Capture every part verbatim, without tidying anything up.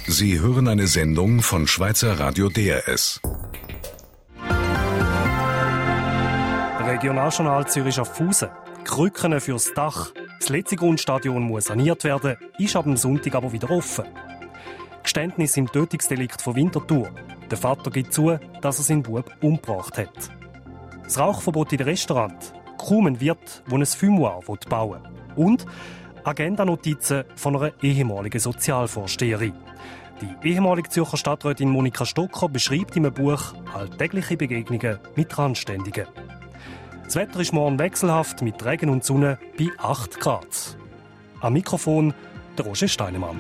Sie hören eine Sendung von Schweizer Radio D R S. Regionaljournal Zürich-Schaffhausen. Krücken fürs Dach. Das letzte Grundstadion muss saniert werden, ist ab dem Sonntag aber wieder offen. Geständnis im Tötungsdelikt von Winterthur. Der Vater gibt zu, dass er seinen Bub umgebracht hat. Das Rauchverbot in den Restaurants. Kaum ein Wirt, der ein Fumoir bauen will. Und Agenda-Notizen von einer ehemaligen Sozialvorsteherin. Die ehemalige Zürcher Stadträtin Monika Stocker beschreibt in einem Buch alltägliche Begegnungen mit Randständigen. Das Wetter ist morgen wechselhaft mit Regen und Sonne bei acht Grad. Am Mikrofon der Roger Steinemann.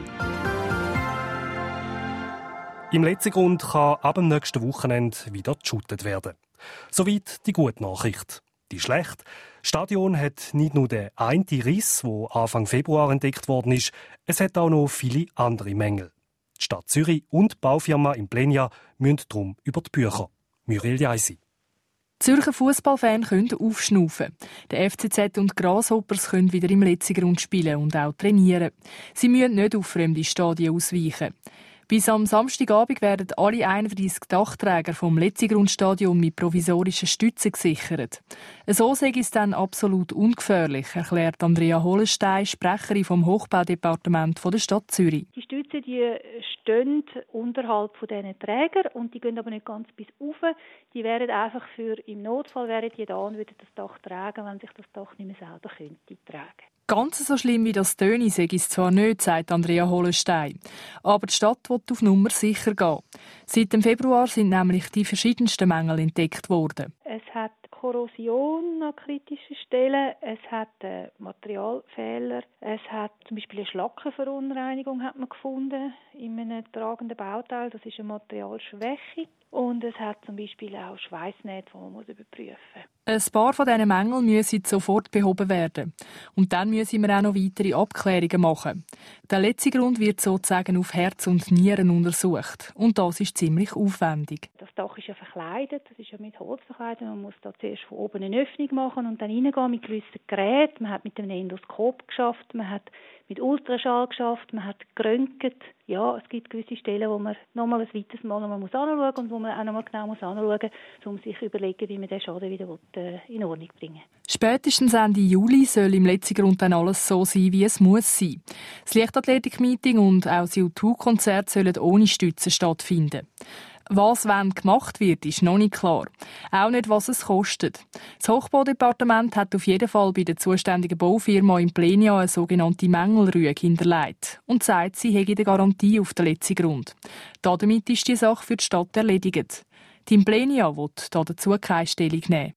Im letzten Grund kann ab dem nächsten Wochenende wieder geshootet werden. Soweit die gute Nachricht. Die schlechte: Das Stadion hat nicht nur den einen Riss, der Anfang Februar entdeckt worden ist, es hat auch noch viele andere Mängel. Die Stadt Zürich und die Baufirma Implenia müssen darum über die Bücher. Muriel Jaisi. Zürcher Fußballfans können aufschnaufen. Der F C Z und Grasshoppers können wieder im Letzigrund spielen und auch trainieren. Sie müssen nicht auf fremde Stadien ausweichen. Bis am Samstagabend werden alle einunddreissig Dachträger vom Letzigrundstadion mit provisorischen Stützen gesichert. So sei es dann absolut ungefährlich, erklärt Andrea Hollenstein, Sprecherin vom Hochbaudepartement der Stadt Zürich. Die Stützen die stehen unterhalb von diesen Trägern und die gehen aber nicht ganz bis rauf. Die wären einfach für im Notfall wären die da und würden das Dach tragen, wenn sich das Dach nicht mehr selber könnte tragen. Ganz so schlimm wie das Töne sei es zwar nicht, sagt Andrea Hollenstein. Aber die Stadt will auf Nummer sicher gehen. Seit dem Februar sind nämlich die verschiedensten Mängel entdeckt worden. Es hat Korrosion an kritischen Stellen, es hat äh, Materialfehler, es hat zum Beispiel eine Schlackenverunreinigung hat man gefunden in einem tragenden Bauteil, das ist eine Materialschwäche. Und es hat zum Beispiel auch Schweißnähte, die man muss überprüfen muss. Ein paar von diesen Mängeln müssen sofort behoben werden. Und dann müssen wir auch noch weitere Abklärungen machen. Der letzte Grund wird sozusagen auf Herz und Nieren untersucht. Und das ist ziemlich aufwendig. Das Dach ist ja verkleidet, das ist ja mit Holz verkleidet. Man muss da zuerst von oben eine Öffnung machen und dann reingehen mit gewissen Geräten. Man hat mit dem Endoskop geschafft, man hat mit Ultraschall geschafft, man hat geröntgt. Ja, es gibt gewisse Stellen, wo man nochmal ein weiteres Mal noch mal anschauen muss und wo man auch nochmal genau muss anschauen muss, um sich zu überlegen, wie man den Schaden wieder in Ordnung bringen will. Spätestens Ende Juli soll im Letzigrund dann alles so sein, wie es muss sein. Das Leichtathletik-Meeting und auch das U zwei Konzert sollen ohne Stützen stattfinden. Was wann gemacht wird, ist noch nicht klar. Auch nicht, was es kostet. Das Hochbaudepartement hat auf jeden Fall bei der zuständigen Baufirma Implenia eine sogenannte Mängelrüge hinterlegt und sagt, sie hätte eine Garantie auf den Letzigrund. Damit ist die Sache für die Stadt erledigt. Die Implenia will dazu keine Stellung nehmen.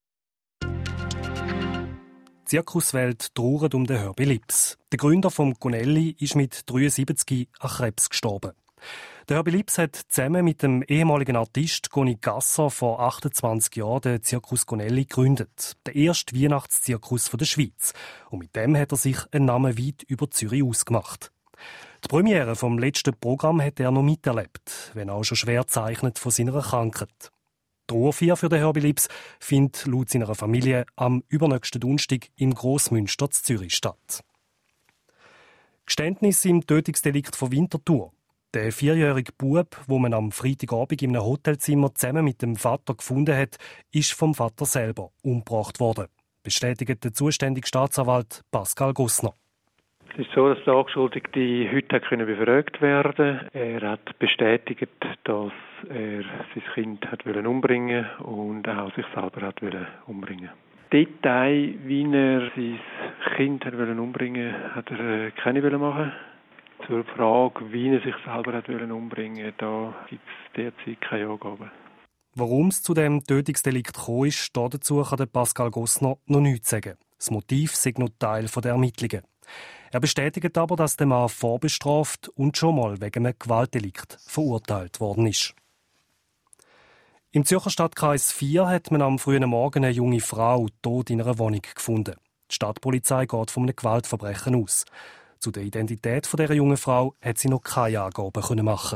Die Zirkuswelt trauert um den Herbie Lips. Der Gründer vom Gonelli ist mit dreiundsiebzig an Krebs gestorben. Der Herbie Lips hat zusammen mit dem ehemaligen Artist Goni Gasser vor achtundzwanzig Jahren den Zirkus Gonelli gegründet. Der erste Weihnachtszirkus der Schweiz. Und mit dem hat er sich einen Namen weit über Zürich ausgemacht. Die Premiere vom letzten Programm hat er noch miterlebt, wenn auch schon schwer gezeichnet von seiner Krankheit. Die Trauerfeier für den Herbie Lips findet laut seiner Familie am übernächsten Donnerstag im Grossmünster in Zürich statt. Geständnis im Tötungsdelikt von Winterthur. Der vierjährige Bub, wo man am Freitagabend in einem Hotelzimmer zusammen mit dem Vater gefunden hat, ist vom Vater selber umgebracht worden, bestätigt der zuständige Staatsanwalt Pascal Gossner. Es ist so, dass der Angeschuldigte heute befragt werden konnte. Er hat bestätigt, dass er sein Kind hat umbringen wollte und auch sich selber hat umbringen. Detail, wie er sein Kind hat umbringen wollte, hat er keine machen. Zur Frage, wie er sich selber hat umbringen wollte, da gibt es derzeit keine Angaben. Warum es zu dem Tötungsdelikt gekommen ist, dazu kann Pascal Gossner noch nichts sagen. Das Motiv sei noch Teil der Ermittlungen. Er bestätigt aber, dass der Mann vorbestraft und schon mal wegen einem Gewaltdelikt verurteilt worden ist. Im Zürcher Stadtkreis vier hat man am frühen Morgen eine junge Frau tot in einer Wohnung gefunden. Die Stadtpolizei geht von einem Gewaltverbrechen aus. Zu der Identität dieser jungen Frau hat sie noch keine Angaben machen.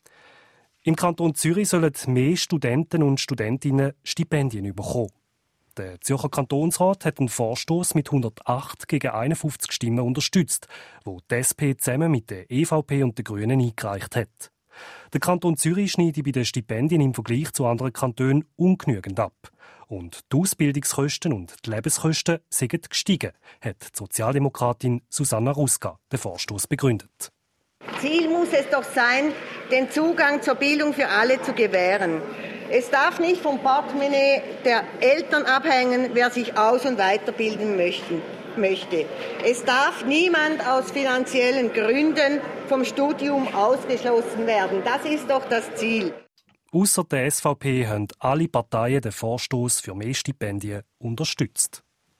Im Kanton Zürich sollen mehr Studenten und Studentinnen Stipendien bekommen. Der Zürcher Kantonsrat hat einen Vorstoss mit hundertacht gegen einundfünfzig Stimmen unterstützt, wo die S P zusammen mit der E V P und den Grünen eingereicht hat. Der Kanton Zürich schneidet bei den Stipendien im Vergleich zu anderen Kantonen ungenügend ab. Und die Ausbildungskosten und die Lebenskosten sind gestiegen, hat die Sozialdemokratin Susanna Ruska den Vorstoss begründet. Ziel muss es doch sein, den Zugang zur Bildung für alle zu gewähren. Es darf nicht vom Portemonnaie der Eltern abhängen, wer sich aus- und weiterbilden möchte. Es darf niemand aus finanziellen Gründen vom Studium ausgeschlossen werden. Das ist doch das Ziel. Ausser der S V P haben alle Parteien den Vorstoss für mehr Stipendien unterstützt.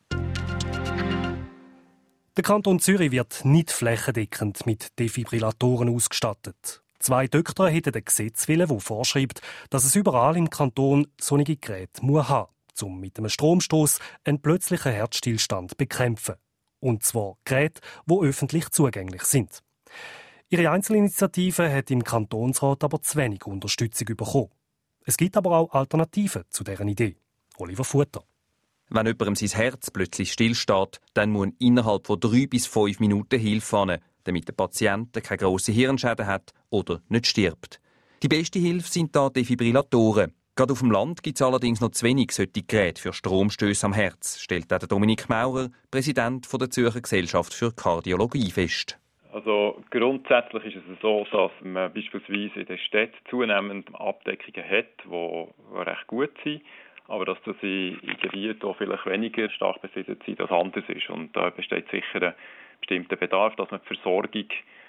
Der Kanton Zürich wird nicht flächendeckend mit Defibrillatoren ausgestattet. Zwei Doktoren hätten ein Gesetz wollen, das vorschreibt, dass es überall im Kanton solche Geräte muss haben, um mit einem Stromstoß einen plötzlichen Herzstillstand zu bekämpfen. Und zwar Geräte, die öffentlich zugänglich sind. Ihre Einzelinitiative hat im Kantonsrat aber zu wenig Unterstützung bekommen. Es gibt aber auch Alternativen zu deren Idee. Oliver Futter. Wenn jemandem sein Herz plötzlich stillsteht, dann muss innerhalb von drei bis fünf Minuten Hilfe haben, damit der Patient keine grossen Hirnschäden hat oder nicht stirbt. Die beste Hilfe sind da Defibrillatoren. Gerade auf dem Land gibt es allerdings noch zu wenig solche Geräte für Stromstöße am Herz, stellt auch Dominik Maurer, Präsident der Zürcher Gesellschaft für Kardiologie, fest. Also grundsätzlich ist es so, dass man beispielsweise in den Städten zunehmend Abdeckungen hat, die recht gut sind, aber dass das in Gebieten, die vielleicht weniger stark besiedelt sind, das anders ist. Und da besteht sicher ein bestimmter Bedarf, dass man die Versorgung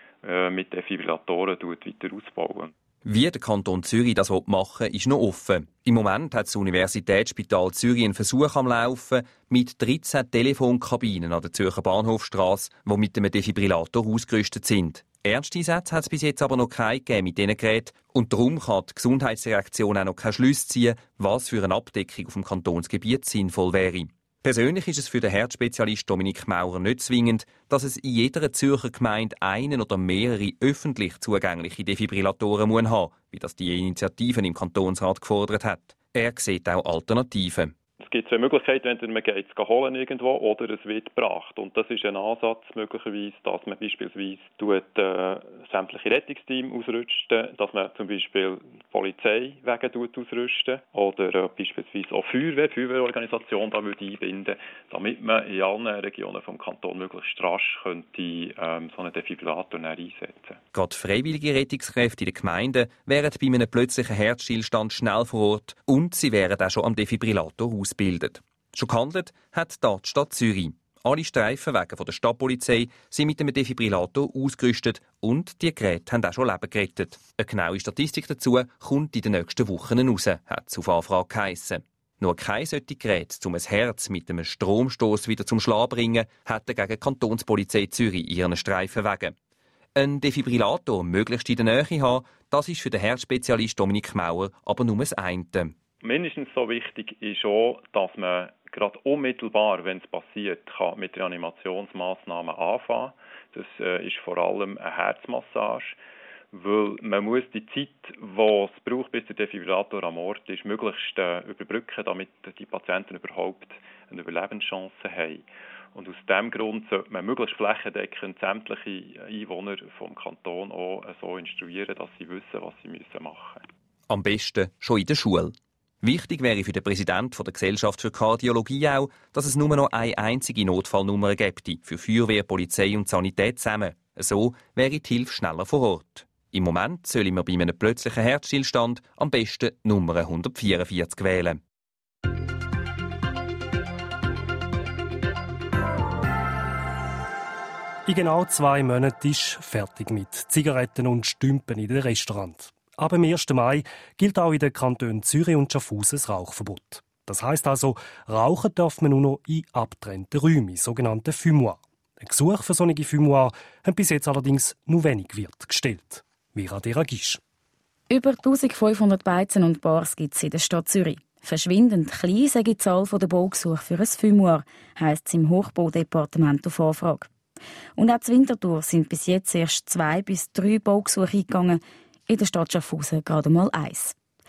mit Defibrillatoren weiter ausbauen. Wie der Kanton Zürich das machen will, ist noch offen. Im Moment hat das Universitätsspital Zürich einen Versuch am Laufen mit dreizehn Telefonkabinen an der Zürcher Bahnhofstrasse, die mit einem Defibrillator ausgerüstet sind. Ernsteinsätze hat es bis jetzt aber noch keine gegeben mit diesen Geräten und darum kann die Gesundheitsdirektion auch noch keinen Schluss ziehen, was für eine Abdeckung auf dem Kantonsgebiet sinnvoll wäre. Persönlich ist es für den Herzspezialist Dominik Maurer nicht zwingend, dass es in jeder Zürcher Gemeinde einen oder mehrere öffentlich zugängliche Defibrillatoren haben muss, wie das die Initiative im Kantonsrat gefordert hat. Er sieht auch Alternativen. Es gibt zwei Möglichkeiten, entweder man geht es holen irgendwo oder es wird gebracht. Und das ist ein Ansatz möglicherweise, dass man beispielsweise tut, äh, sämtliche Rettungsteams ausrüsten, dass man zum Beispiel Polizeiwege ausrüsten oder äh, beispielsweise auch Feuerwehr, Feuerwehrorganisation da würde einbinden, damit man in allen Regionen vom Kanton möglichst rasch könnte ähm, so einen Defibrillator einsetzen. Gerade freiwillige Rettungskräfte in den Gemeinden wären bei einem plötzlichen Herzstillstand schnell vor Ort und sie wären auch schon am Defibrillator ausgebildet. Schon gehandelt hat da die Stadt Zürich. Alle Streifenwagen der Stadtpolizei sind mit einem Defibrillator ausgerüstet und die Geräte haben auch schon Leben gerettet. Eine genaue Statistik dazu kommt in den nächsten Wochen raus, hat es auf Anfrage geheissen. Nur kein solches Gerät, um ein Herz mit einem Stromstoß wieder zum Schlagen zu bringen, hat dagegen die Kantonspolizei Zürich in ihren Streifenwagen. Ein Defibrillator möglichst in der Nähe haben, das ist für den Herzspezialist Dominik Maurer aber nur das eine. Mindestens so wichtig ist auch, dass man gerade unmittelbar, wenn es passiert, kann mit Reanimationsmaßnahmen anfangen. Das äh, ist vor allem eine Herzmassage, weil man muss die Zeit, die es braucht, bis der Defibrillator am Ort ist, möglichst äh, überbrücken, damit die Patienten überhaupt eine Überlebenschance haben. Und aus diesem Grund sollte man möglichst flächendeckend sämtliche Einwohner vom Kanton auch so instruieren, dass sie wissen, was sie machen müssen. Am besten schon in der Schule. Wichtig wäre für den Präsidenten der Gesellschaft für Kardiologie auch, dass es nur noch eine einzige Notfallnummer gäbe für Feuerwehr, Polizei und Sanität zusammen. So wäre die Hilfe schneller vor Ort. Im Moment soll man bei einem plötzlichen Herzstillstand am besten Nummer hundertvierundvierzig wählen. In genau zwei Monaten ist fertig mit Zigaretten und Stümpen in den Restaurants. Ab dem ersten Mai gilt auch in den Kantonen Zürich und Schaffhausen das Rauchverbot. Das heisst also, rauchen darf man nur noch in abgetrennten Räumen, sogenannten Fumoirs. Ein Gesuch für solche Fumoirs haben bis jetzt allerdings nur wenig Wirt gestellt. Vera Deragisch. Über eintausendfünfhundert Beizen und Bars gibt es in der Stadt Zürich. Verschwindend klein sei die Zahl der Baugesuche für ein Fumoir, heisst es im Hochbaudepartement auf Anfrage. Und auch zur Winterthur sind bis jetzt erst zwei bis drei Baugesuche eingegangen, in der Stadt Schaffhausen gerade mal eins.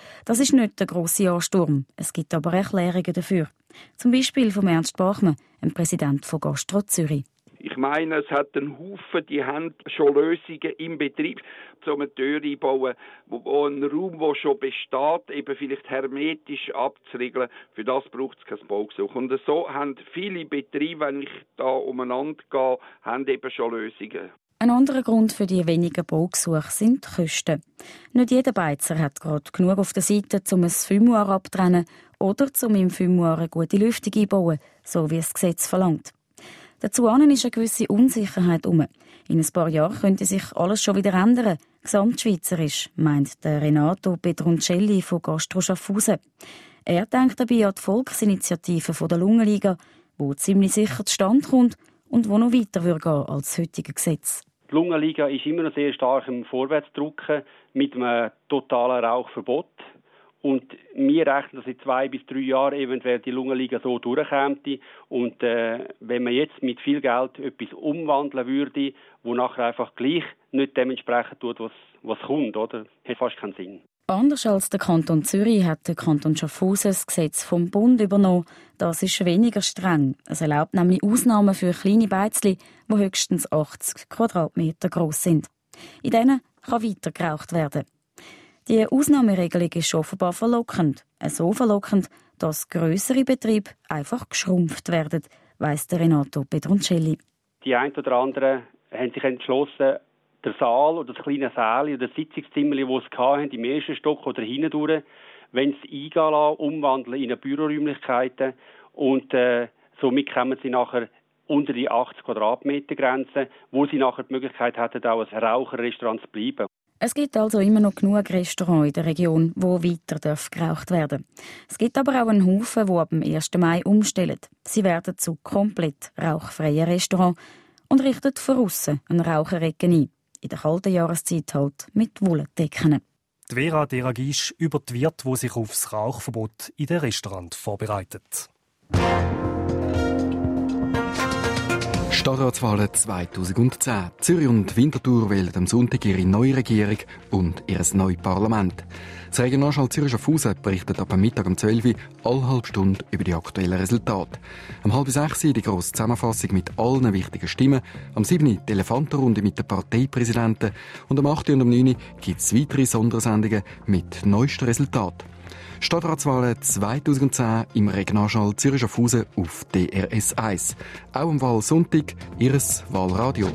Das ist nicht der grosse Ansturm. Es gibt aber Erklärungen dafür. Zum Beispiel von Ernst Bachmann, dem Präsident von Gastro Zürich. Ich meine, es hat einen Haufen, die haben schon Lösungen im Betrieb, so eine Tür einbauen, wo, wo ein Raum, der schon besteht, eben vielleicht hermetisch abzuriegeln. Für das braucht es kein Baugesuch. Und so haben viele Betriebe, wenn ich da umeinander gehe, haben eben schon Lösungen. Ein anderer Grund für die wenigen Baugesuche sind die Kosten. Nicht jeder Beizer hat gerade genug auf der Seite, um ein Fumoir abzutrennen oder um im Fumoir eine gute Lüftung einzubauen, so wie es das Gesetz verlangt. Dazu ist eine gewisse Unsicherheit um. In ein paar Jahren könnte sich alles schon wieder ändern, gesamtschweizerisch, meint der Renato Pedroncelli von Gastro Schaffhausen. Er denkt dabei an die Volksinitiative der Lungenliga, die ziemlich sicher zustande kommt und die noch weiter gehen würde als das heutige Gesetz. Die Lungenliga ist immer noch sehr stark im Vorwärtsdrücken mit einem totalen Rauchverbot. Und wir rechnen, dass in zwei bis drei Jahren eventuell die Lungenliga so durchkommt. Und äh, wenn man jetzt mit viel Geld etwas umwandeln würde, wo nachher einfach gleich nicht dementsprechend tut, was, was kommt, oder? Hat fast keinen Sinn. Anders als der Kanton Zürich hat der Kanton Schaffhausen das Gesetz vom Bund übernommen. Das ist weniger streng. Es erlaubt nämlich Ausnahmen für kleine Beizli, die höchstens achtzig Quadratmeter gross sind. In denen kann weiter geraucht werden. Die Ausnahmeregelung ist offenbar verlockend. So verlockend, dass grössere Betriebe einfach geschrumpft werden, weiss der Renato Pedroncelli. Die einen oder anderen haben sich entschlossen, der Saal oder das kleine Saal oder das Sitzungszimmer, das sie hatten, im ersten Stock oder hindurch, wenn sie eingehen lassen, umwandeln in eine Büroräumlichkeiten. Und äh, somit kommen sie nachher unter die achtzig Quadratmeter Grenze, wo sie nachher die Möglichkeit hätten, auch als Raucherrestaurant zu bleiben. Es gibt also immer noch genug Restaurants in der Region, wo weiter geraucht werden darf. Es gibt aber auch einen Haufen, die ab dem ersten Mai umstellen. Sie werden zu komplett rauchfreien Restaurants und richten von aussen eine Raucherecke ein. In der kalten Jahreszeit halt mit Wolldecken. Die Vera Deragisch über die Wirte, die sich aufs Rauchverbot in den Restaurant vorbereitet. Stadtratswahlen zweitausendzehn. Zürich und Winterthur wählen am Sonntag ihre neue Regierung und ihr neues Parlament. Das Regionaljournal Zürich Schaffhausen berichtet ab Mittag um zwölf Uhr alle halbe Stunde über die aktuellen Resultate. Um halb sechs Uhr die grosse Zusammenfassung mit allen wichtigen Stimmen, am sieben Uhr die Elefantenrunde mit den Parteipräsidenten und am acht Uhr und um neun Uhr gibt es weitere Sondersendungen mit neuesten Resultaten. Stadtratswahlen zweitausendzehn im Regionaljournal Zürich Schaffhausen auf D R S eins. Auch am Wahlsonntag Ihres Wahlradio.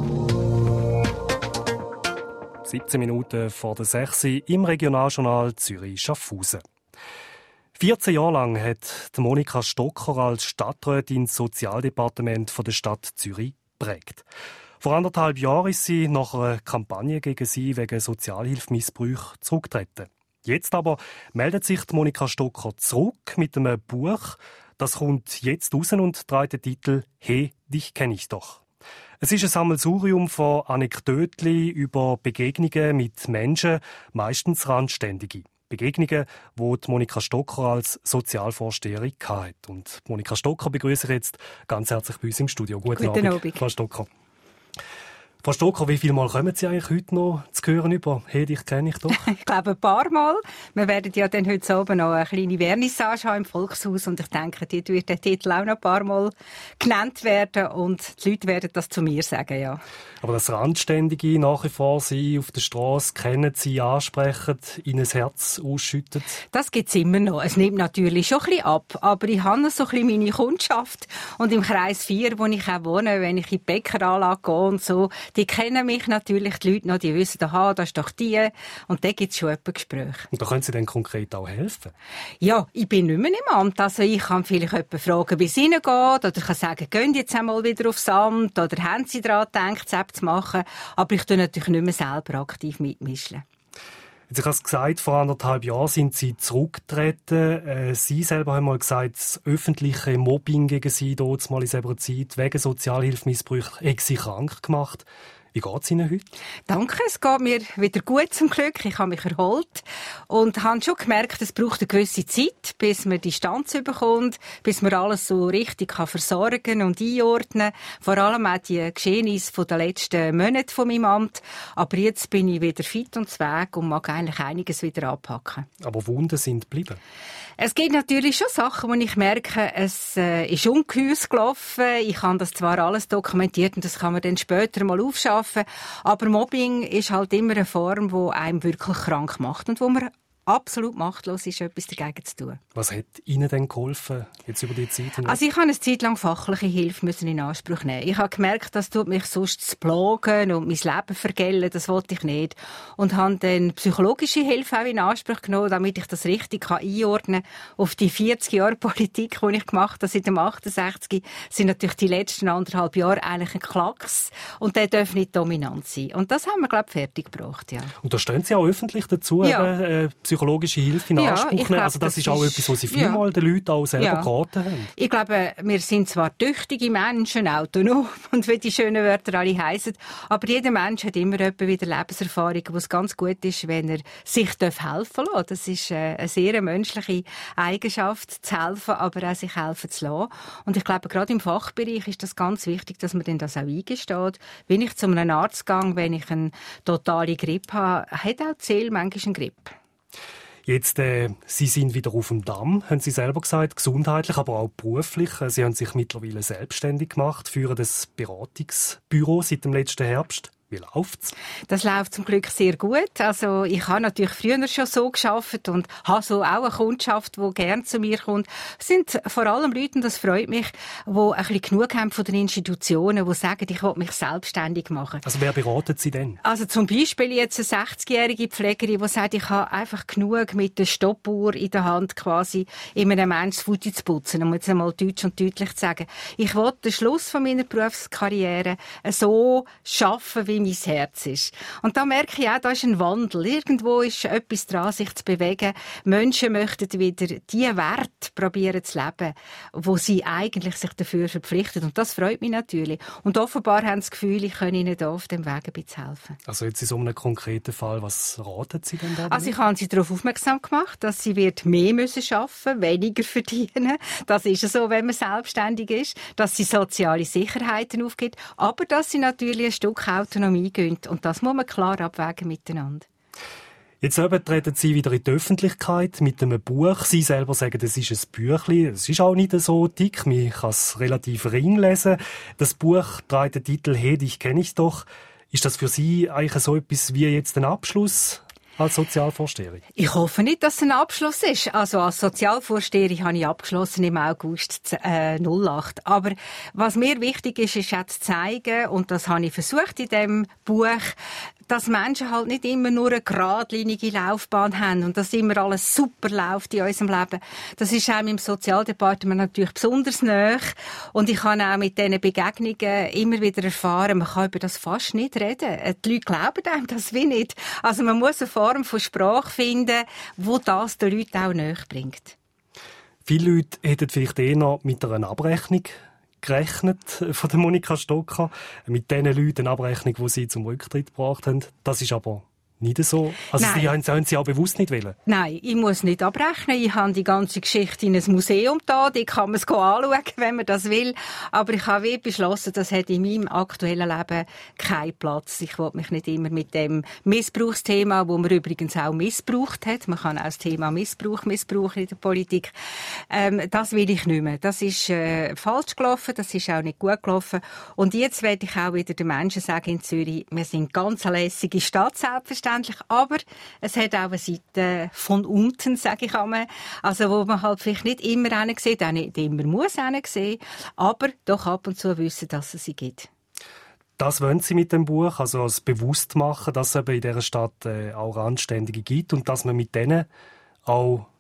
siebzehn Minuten vor der sechs im Regionaljournal Zürich Schaffhausen. vierzehn Jahre lang hat Monika Stocker als Stadträtin das Sozialdepartement der Stadt Zürich geprägt. Vor anderthalb Jahren ist sie nach einer Kampagne gegen sie wegen Sozialhilfemissbrauch zurückgetreten. Jetzt aber meldet sich Monika Stocker zurück mit einem Buch. Das kommt jetzt raus und trägt den Titel «Hey, dich kenn ich doch». Es ist ein Sammelsurium von Anekdoten über Begegnungen mit Menschen, meistens Randständige. Begegnungen, die Monika Stocker als Sozialvorsteherin hatte. Und Monika Stocker begrüße ich jetzt ganz herzlich bei uns im Studio. Guten, Guten Abend, Abend, Frau Stocker. Frau Stocker, wie viel Mal kommen Sie eigentlich heute noch zu hören über «Hey, dich kenne ich doch»? Ich glaube, ein paar Mal. Wir werden ja dann heute Abend noch eine kleine Vernissage haben im Volkshaus und ich denke, dort wird der Titel auch noch ein paar Mal genannt werden und die Leute werden das zu mir sagen, ja. Aber das Randständige nach wie vor Sie auf der Straße kennen, Sie ansprechen, Ihnen das Herz ausschütten? Das gibt es immer noch. Es nimmt natürlich schon ein bisschen ab, aber ich habe so ein bisschen meine Kundschaft und im Kreis vier, wo ich auch wohne, wenn ich in die Bäckeranlage gehe und so, die kennen mich natürlich, die Leute noch, die wissen, aha, das ist doch die. Und da gibt es schon etwa Gespräche. Und da können Sie dann konkret auch helfen? Ja, ich bin nicht mehr im Amt. Also ich kann vielleicht jemanden fragen, wie es Ihnen geht. Oder ich kann sagen, gehen jetzt einmal wieder aufs Amt. Oder haben Sie daran gedacht, es zu machen. Aber ich tue natürlich nicht mehr selber aktiv mitmischen. Jetzt, ich habe es gesagt, vor anderthalb Jahren sind Sie zurückgetreten. Äh, Sie selber haben mal gesagt, das öffentliche Mobbing gegen Sie dort mal in selber Zeit wegen Sozialhilfemissbrauch hat Sie krank gemacht. Wie geht es Ihnen heute? Danke, es geht mir wieder gut zum Glück. Ich habe mich erholt und habe schon gemerkt, es braucht eine gewisse Zeit, bis man Distanz bekommt, bis man alles so richtig kann versorgen und einordnen. Vor allem auch die Geschehnisse der letzten Monate von meinem Amt. Aber jetzt bin ich wieder fit und zweg und mag eigentlich einiges wieder anpacken. Aber Wunden sind geblieben? Es gibt natürlich schon Sachen, wo ich merke, es äh, ist ungeheuer gelaufen. Ich habe das zwar alles dokumentiert und das kann man dann später mal aufschaffen, aber Mobbing ist halt immer eine Form, die einem wirklich krank macht und wo man absolut machtlos ist, etwas dagegen zu tun. Was hat Ihnen denn geholfen, jetzt über die Zeit hinweg? Also ich habe eine Zeit lang fachliche Hilfe müssen in Anspruch nehmen. Ich habe gemerkt, das tut mich sonst zu plagen und mein Leben vergällen, das wollte ich nicht. Und habe dann psychologische Hilfe auch in Anspruch genommen, damit ich das richtig einordnen kann. Auf die vierzig Jahre Politik, die ich gemacht habe, seit dem achtundsechzig, sind natürlich die letzten anderthalb Jahre eigentlich ein Klacks. Und der darf nicht dominant sein. Und das haben wir, glaube ich, fertig gebracht, ja. Und da stehen Sie auch öffentlich dazu, ja. eben, äh, psychologische Hilfe in Anspruch nehmen. Ja, also das, das ist auch ist, etwas, was Sie vielmal ja. den Leuten auch selber ja. geraten haben. Ich glaube, wir sind zwar tüchtige Menschen, autonom und wie die schönen Wörter alle heissen, aber jeder Mensch hat immer etwa wieder Lebenserfahrung, wo es ganz gut ist, wenn er sich helfen darf. Das ist eine sehr menschliche Eigenschaft, zu helfen, aber auch sich helfen zu lassen. Und ich glaube, gerade im Fachbereich ist das ganz wichtig, dass man dann das auch eingesteht. Wenn ich zu einem Arzt gehe, wenn ich eine totale Grippe habe, hat auch die Seele manchmal einen Grippe. Jetzt, äh, Sie sind wieder auf dem Damm, haben Sie selber gesagt, gesundheitlich, aber auch beruflich. Sie haben sich mittlerweile selbstständig gemacht, führen das Beratungsbüro seit dem letzten Herbst. Wie läuft's? Das läuft zum Glück sehr gut. Also ich habe natürlich früher schon so gearbeitet und habe so auch eine Kundschaft, die gerne zu mir kommt. Es sind vor allem Leute, und das freut mich, die ein bisschen genug haben von den Institutionen, die sagen, ich will mich selbstständig machen. Also wer beratet Sie denn? Also zum Beispiel jetzt eine sechzigjährige Pflegerin, die sagt, ich habe einfach genug mit der Stoppuhr in der Hand quasi in einem Menschen das Futter zu putzen, um jetzt einmal deutsch und deutlich zu sagen. Ich will den Schluss von meiner Berufskarriere so schaffen, wie mein Herz ist. Und da merke ich auch, da ist ein Wandel. Irgendwo ist etwas dran, sich zu bewegen. Menschen möchten wieder die Werte probieren zu leben, wo sie eigentlich sich dafür verpflichten. Und das freut mich natürlich. Und offenbar haben sie das Gefühl, ich kann ihnen da auf dem Weg ein bisschen helfen. Also jetzt in so einem konkreten Fall, was raten Sie denn da? Also ich habe sie darauf aufmerksam gemacht, dass sie wird mehr müssen arbeiten, weniger verdienen. Das ist so, wenn man selbstständig ist, dass sie soziale Sicherheiten aufgibt, aber dass sie natürlich ein Stück Autonomie gehen. Und das muss man klar abwägen miteinander. Jetzt eben treten Sie wieder in die Öffentlichkeit mit einem Buch. Sie selber sagen, das ist ein Büchlein. Es ist auch nicht so dick. Man kann es relativ ring lesen. Das Buch trägt den Titel «Hey, dich kenne ich doch». Ist das für Sie eigentlich so etwas wie jetzt ein Abschluss als Sozialvorsteherin? Ich hoffe nicht, dass es ein Abschluss ist. Also als Sozialvorsteherin habe ich abgeschlossen im August äh, null acht. Aber was mir wichtig ist, ist auch zu zeigen, und das habe ich versucht in diesem Buch, dass Menschen halt nicht immer nur eine geradlinige Laufbahn haben und dass immer alles super läuft in unserem Leben. Das ist auch im Sozialdepartement natürlich besonders nahe. Und ich habe auch mit diesen Begegnungen immer wieder erfahren, man kann über das fast nicht reden. Die Leute glauben einem das wie nicht. Also man muss eine Form von Sprache finden, die das den Leuten auch nahe bringt. Viele Leute hätten vielleicht eher noch mit einer Abrechnung gerechnet von der Monika Stocker, mit den Leuten eine Abrechnung, die sie zum Rücktritt gebracht haben. Das ist aber nicht so. Also die haben sie auch bewusst nicht wollen. Nein, ich muss nicht abrechnen. Ich habe die ganze Geschichte in ein Museum da. Die kann man es anschauen, wenn man das will. Aber ich habe wie beschlossen, das hat in meinem aktuellen Leben keinen Platz. Ich will mich nicht immer mit dem Missbrauchsthema, wo man übrigens auch missbraucht hat. Man kann auch das Thema Missbrauch missbrauchen in der Politik. Ähm, das will ich nicht mehr. Das ist äh, falsch gelaufen. Das ist auch nicht gut gelaufen. Und jetzt werde ich auch wieder den Menschen sagen in Zürich, wir sind ganz eine lässige Stadt, selbstverständlich. Aber es hat auch eine Seite von unten, sage ich einmal. Also, wo man halt vielleicht nicht immer hinsieht, auch nicht immer muss hinsehen, aber doch ab und zu wissen, dass es sie gibt. Das wollen Sie mit dem Buch, also das bewusst machen, dass es eben in dieser Stadt äh, auch Randständige gibt und dass man mit denen auch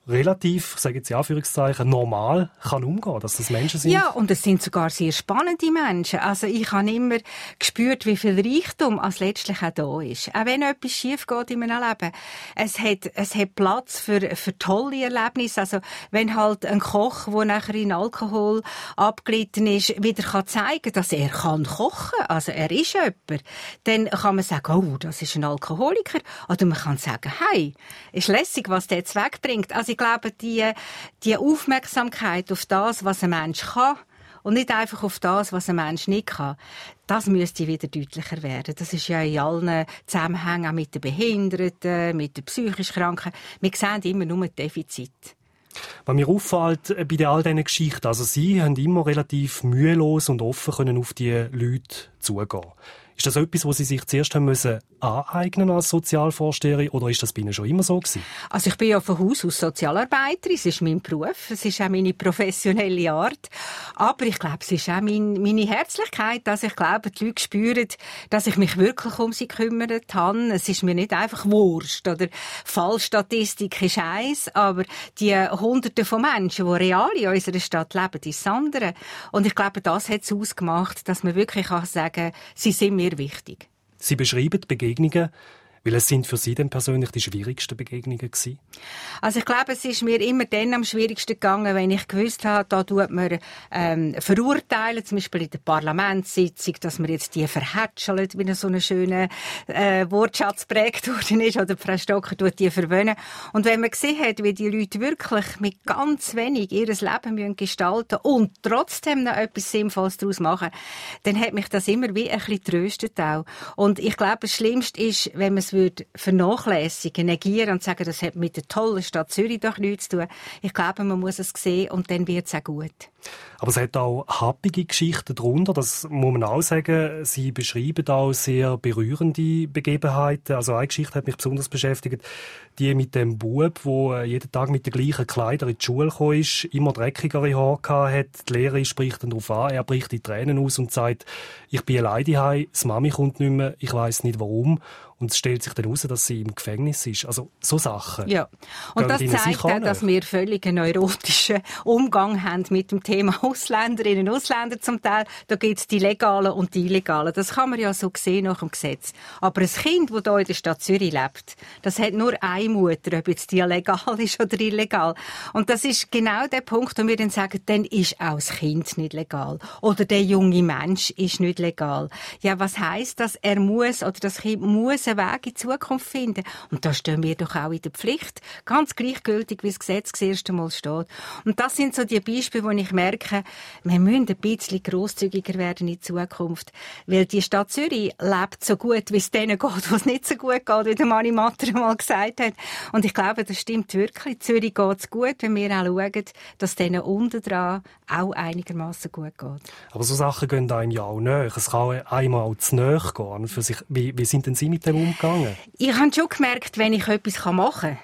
relativ, ich sage jetzt in Anführungszeichen, normal kann umgehen, dass das Menschen sind. Ja, und es sind sogar sehr spannende Menschen. Also ich habe immer gespürt, wie viel Reichtum als letztlich auch da ist. Auch wenn etwas schief geht in meinem Leben. Es hat, es hat Platz für, für tolle Erlebnisse. Also wenn halt ein Koch, der nachher in Alkohol abgelitten ist, wieder kann zeigen, dass er kann kochen. Also er ist jemand. Dann kann man sagen, oh, das ist ein Alkoholiker. Oder man kann sagen, hey, ist lässig, was der jetzt wegbringt. Also ich glaube, die, die Aufmerksamkeit auf das, was ein Mensch kann, und nicht einfach auf das, was ein Mensch nicht kann, das müsste wieder deutlicher werden. Das ist ja in allen Zusammenhängen, auch mit den Behinderten, mit den psychisch Kranken. Wir sehen immer nur Defizite. Was mir auffällt bei all diesen Geschichten, also Sie haben immer relativ mühelos und offen können auf die Leute zugehen. Ist das etwas, was Sie sich zuerst haben müssen aneignen als Sozialvorsteherin, oder ist das bei Ihnen schon immer so gewesen? Also ich bin ja von Haus aus Sozialarbeiterin, es ist mein Beruf, es ist auch meine professionelle Art, aber ich glaube, es ist auch mein, meine Herzlichkeit, dass ich glaube, die Leute spüren, dass ich mich wirklich um sie gekümmert habe. Es ist mir nicht einfach Wurst oder Fallstatistik ist eins, aber die Hunderte von Menschen, die real in unserer Stadt leben, ist das andere. Und ich glaube, das hat es ausgemacht, dass man wirklich kann sagen, sie sind mir wichtig. Sie beschreiben Begegnungen, weil es sind für Sie denn persönlich die schwierigsten Begegnungen gewesen? Also ich glaube, es ist mir immer dann am schwierigsten gegangen, wenn ich gewusst habe, da tut man ähm, verurteilen, zum Beispiel in der Parlamentssitzung, dass man jetzt die verhätschelt, wie so ein schöner äh, Wortschatz prägt worden ist, oder Frau Stocker tut die verwöhnen. Und wenn man gesehen hat, wie die Leute wirklich mit ganz wenig ihr Leben müssen gestalten und trotzdem noch etwas Sinnvolles daraus machen, dann hat mich das immer wie ein bisschen tröstet auch. Und ich glaube, das Schlimmste ist, wenn man es würde vernachlässigen, negieren und sagen, das hat mit der tollen Stadt Zürich doch nichts zu tun. Ich glaube, man muss es sehen und dann wird es auch gut. Aber es hat auch happige Geschichten darunter, das muss man auch sagen. Sie beschreiben auch sehr berührende Begebenheiten. Also eine Geschichte hat mich besonders beschäftigt, die mit dem Bub, der jeden Tag mit den gleichen Kleidern in die Schule gekommen ist, immer dreckigere Haare hatte. Die Lehrerin spricht ihn darauf an, er bricht die Tränen aus und sagt, ich bin allein zu Hause, die Mami kommt nicht mehr, ich weiss nicht warum. Und es stellt sich dann heraus, dass sie im Gefängnis ist. Also so Sachen. Ja. Und das zeigt auch, dass wir völlig einen neurotischen Umgang haben mit dem Thema Ausländerinnen und Ausländer zum Teil. Da gibt es die Legalen und die Illegalen. Das kann man ja so sehen nach dem Gesetz. Aber ein Kind, das hier in der Stadt Zürich lebt, das hat nur eine Mutter, ob jetzt die legal ist oder illegal. Und das ist genau der Punkt, wo wir dann sagen, dann ist auch das Kind nicht legal. Oder der junge Mensch ist nicht legal. Ja, was heisst das? Er muss, oder das Kind muss einen Weg in die Zukunft finden. Und da stehen wir doch auch in der Pflicht. Ganz gleichgültig, wie das Gesetz das erste Mal steht. Und das sind so die Beispiele, wo ich merke, wir müssen ein bisschen grosszügiger werden in Zukunft. Weil die Stadt Zürich lebt so gut, wie es denen geht, wo es nicht so gut geht, wie der Mani Matter mal gesagt hat. Und ich glaube, das stimmt wirklich. Zürich geht es gut, wenn wir auch schauen, dass es denen unten dran auch einigermaßen gut geht. Aber so Sachen gehen einem ja auch näher. Es kann einmal auch zu näher gehen. Für sich. Wie, wie sind denn Sie mit dem umgegangen? Ich habe schon gemerkt, wenn ich etwas machen kann,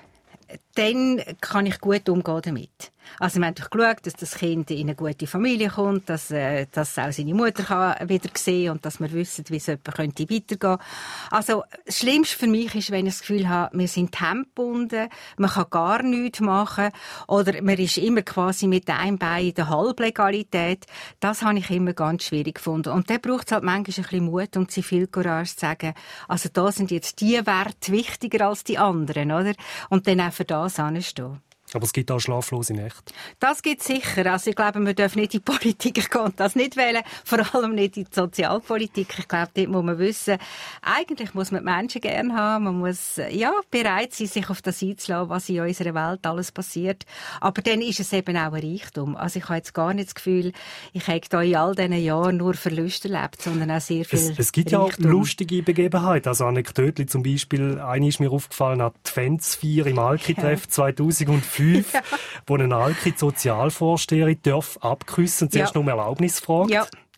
dann kann ich gut umgehen damit. Also wir haben doch geschaut, dass das Kind in eine gute Familie kommt, dass, äh, dass auch seine Mutter kann wieder sehen kann und dass wir wissen, wie es jemand könnte weitergehen. Also das Schlimmste für mich ist, wenn ich das Gefühl habe, wir sind hemdgebunden, man kann gar nichts machen oder man ist immer quasi mit einem Bein in der Halblegalität. Das habe ich immer ganz schwierig gefunden. Und da braucht es halt manchmal ein bisschen Mut und Zivilcourage zu sagen, also da sind jetzt die Werte wichtiger als die anderen, oder? Und dann auch für das anstehen. Aber es gibt auch schlaflose Nächte. Das gibt es sicher. Also ich glaube, wir dürfen nicht in die Politik, ich kann das nicht wählen, vor allem nicht in die Sozialpolitik. Ich glaube, dort muss man wissen, eigentlich muss man die Menschen gerne haben, man muss ja, bereit sein, sich auf das einzulassen, was in unserer Welt alles passiert. Aber dann ist es eben auch ein Reichtum. Also ich habe jetzt gar nicht das Gefühl, ich habe da in all diesen Jahren nur Verluste erlebt, sondern auch sehr viel Es, es gibt Reichtum. Ja auch lustige Begebenheiten. Also Anekdoten zum Beispiel, eine ist mir aufgefallen, an Adventsfeier im Alki-Treff ja. zweitausendfünf. Ja. Wo eine Alki-Sozialvorsteherin darf abküssen und zuerst ja. nur um Erlaubnis fragt. Ja.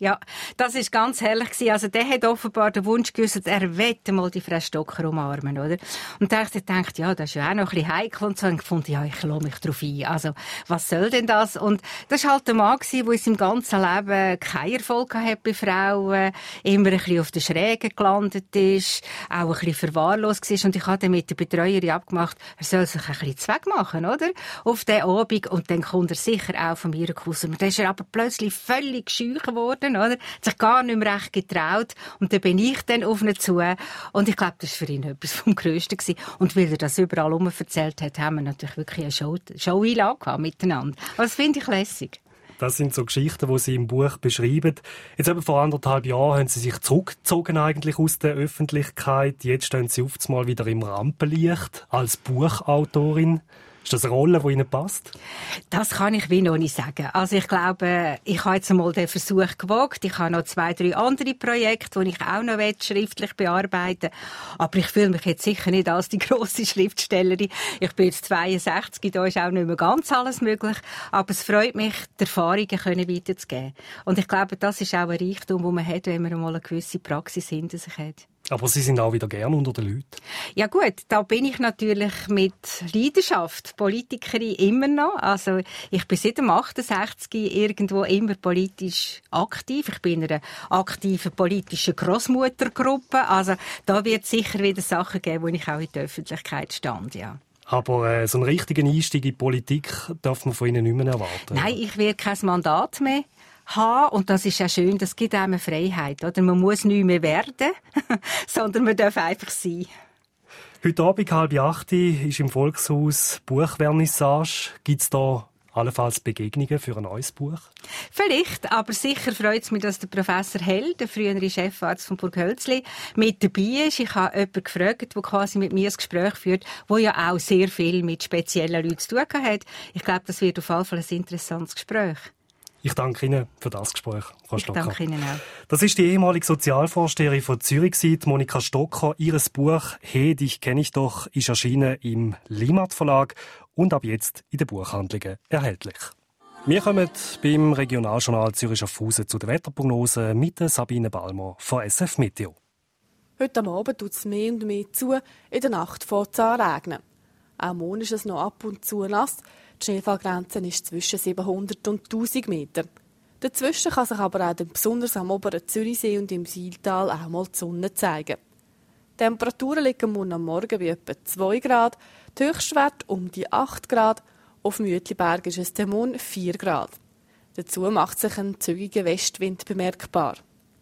Ja, das ist ganz herrlich gewesen. Also der hat offenbar den Wunsch geäußert, er wette mal die Frau Stocker umarmen, oder? Und da habe ich gedacht, ja, das ist ja auch noch ein bisschen heikel und so. Und ich fand, ja, ich lasse mich drauf ein. Also, was soll denn das? Und das war halt der Mann gewesen, der in seinem ganzen Leben keinen Erfolg hatte bei Frauen, immer ein bisschen auf der Schräge gelandet ist, auch ein bisschen verwahrlost war. Und ich habe dann mit der Betreuerin abgemacht, er soll sich ein bisschen Zweck machen, oder? Auf den Abend. Und dann kommt er sicher auch von mir kussen. Und dann ist er aber plötzlich völlig scheu geworden, oder? Hat sich gar nicht mehr recht getraut. Und dann bin ich dann auf ihn zu. Und ich glaube, das war für ihn etwas vom Grössten gewesen. Und weil er das überall herum erzählt hat, haben wir natürlich wirklich eine Show, Show-Einlage gehabt miteinander. Aber das finde ich lässig. Das sind so Geschichten, die Sie im Buch beschreiben. Jetzt eben vor anderthalb Jahren haben Sie sich zurückgezogen eigentlich aus der Öffentlichkeit. Jetzt stehen Sie auf einmal wieder im Rampenlicht als Buchautorin. Ist das eine Rolle, die Ihnen passt? Das kann ich wie noch nicht sagen. Also ich glaube, ich habe jetzt einmal den Versuch gewagt. Ich habe noch zwei, drei andere Projekte, die ich auch noch schriftlich bearbeiten will. Aber ich fühle mich jetzt sicher nicht als die grosse Schriftstellerin. Ich bin jetzt zweiundsechzig, da ist auch nicht mehr ganz alles möglich. Aber es freut mich, die Erfahrungen weiterzugeben. Und ich glaube, das ist auch ein Reichtum, den man hat, wenn man mal eine gewisse Praxis hinter sich hat. Aber Sie sind auch wieder gern unter den Leuten. Ja gut, da bin ich natürlich mit Leidenschaft Politikerin immer noch. Also ich bin seit dem achtundsechzig irgendwo immer politisch aktiv. Ich bin in einer aktiven politischen Grossmuttergruppe. Also da wird es sicher wieder Sachen geben, wo ich auch in der Öffentlichkeit stand, ja. Aber äh, so einen richtigen Einstieg in die Politik darf man von Ihnen nicht mehr erwarten. Nein, ich will kein Mandat mehr haben. Und das ist ja schön, das gibt einem Freiheit. Oder? Man muss nicht mehr werden, sondern man darf einfach sein. Heute Abend, halb acht, ist im Volkshaus Buchvernissage. Gibt es da allenfalls Begegnungen für ein neues Buch? Vielleicht, aber sicher freut es mich, dass der Professor Hell, der frühere Chefarzt von Burghölzli, mit dabei ist. Ich habe jemanden gefragt, der quasi mit mir ein Gespräch führt, der ja auch sehr viel mit speziellen Leuten zu tun hat. Ich glaube, das wird auf jeden Fall ein interessantes Gespräch. Ich danke Ihnen für das Gespräch, Frau Stocker. Ich danke Ihnen auch. Das ist die ehemalige Sozialvorsteherin von Zürich, Monika Stocker. Ihr Buch «Hey, dich kenne ich doch» ist erschienen im Limat Verlag und ab jetzt in den Buchhandlungen erhältlich. Wir kommen beim Regionaljournal Zürich Schaffhausen zu der Wetterprognose mit Sabine Balmer von S F Meteo. Heute Abend tut es mehr und mehr zu, in der Nacht fängt es an zu regnen. Auch morgen ist es noch ab und zu nass. Die Schneefallgrenze ist zwischen siebenhundert und tausend Meter. Dazwischen kann sich aber auch besonders am oberen Zürichsee und im Sihltal auch mal die Sonne zeigen. Die Temperaturen liegen morgen am Morgen bei etwa zwei Grad, der Höchstwert um die acht Grad, auf Mütliberg ist es morgen vier Grad. Dazu macht sich ein zügiger Westwind bemerkbar.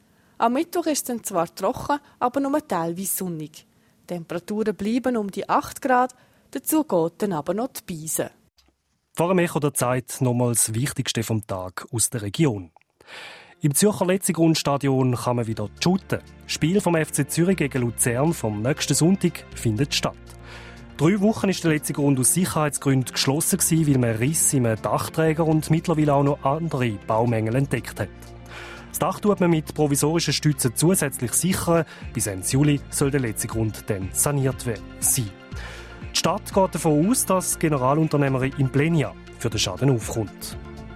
Am Mittwoch ist es dann zwar trocken, aber nur teilweise sonnig. Die Temperaturen bleiben um die acht Grad, dazu geht dann aber noch die Beise. Vor dem Echo der Zeit nochmals das Wichtigste vom Tag aus der Region. Im Zürcher Letzigrundstadion kann man wieder shooten. Das Spiel vom F C Zürich gegen Luzern vom nächsten Sonntag findet statt. Drei Wochen ist der Letzigrund aus Sicherheitsgründen geschlossen gewesen, weil man Risse im Dachträger und mittlerweile auch noch andere Baumängel entdeckt hat. Das Dach tut man mit provisorischen Stützen zusätzlich sichern. Bis Ende Juli soll der Letzigrund dann saniert sein. Die Stadt geht davon aus, dass Generalunternehmerin Implenia für den Schaden aufkommt.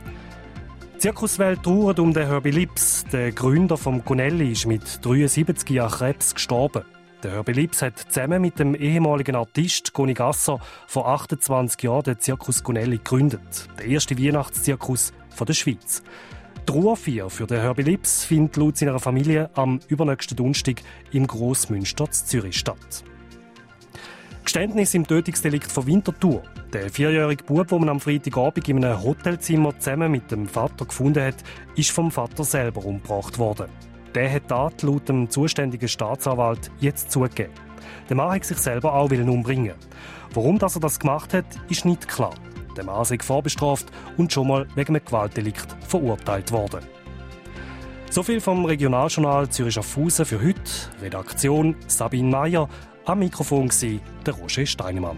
Die Zirkuswelt trauert um den Herbie Lips. Der Gründer vom Gunelli ist mit dreiundsiebzig an Krebs gestorben. Der Herbie Lips hat zusammen mit dem ehemaligen Artist Goni Gasser vor achtundzwanzig Jahren den Zirkus Gunelli gegründet. Der erste Weihnachtszirkus der Schweiz. Die Trauerfeier für den Herbie Lips findet laut seiner Familie am übernächsten Donnerstag im Grossmünster zu Zürich statt. Geständnis im Tötungsdelikt von Winterthur. Der vierjährige Bub, den man am Freitagabend in einem Hotelzimmer zusammen mit dem Vater gefunden hat, ist vom Vater selber umgebracht worden. Der hat die Tat laut dem zuständigen Staatsanwalt jetzt zugegeben. Der Mann hat sich selber auch umbringen. Warum dass er das gemacht hat, ist nicht klar. Der Mann ist vorbestraft und schon mal wegen einem Gewaltdelikt verurteilt worden. So viel vom Regionaljournal Zürich Schaffhausen für heute. Redaktion Sabine Meyer. Am Mikrofon war der Roger Steinemann.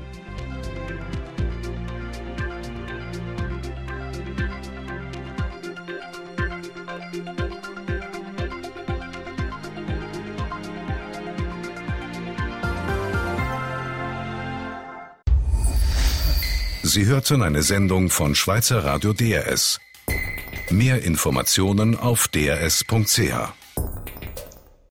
Sie hörten eine Sendung von Schweizer Radio D R S. Mehr Informationen auf d r s punkt c h.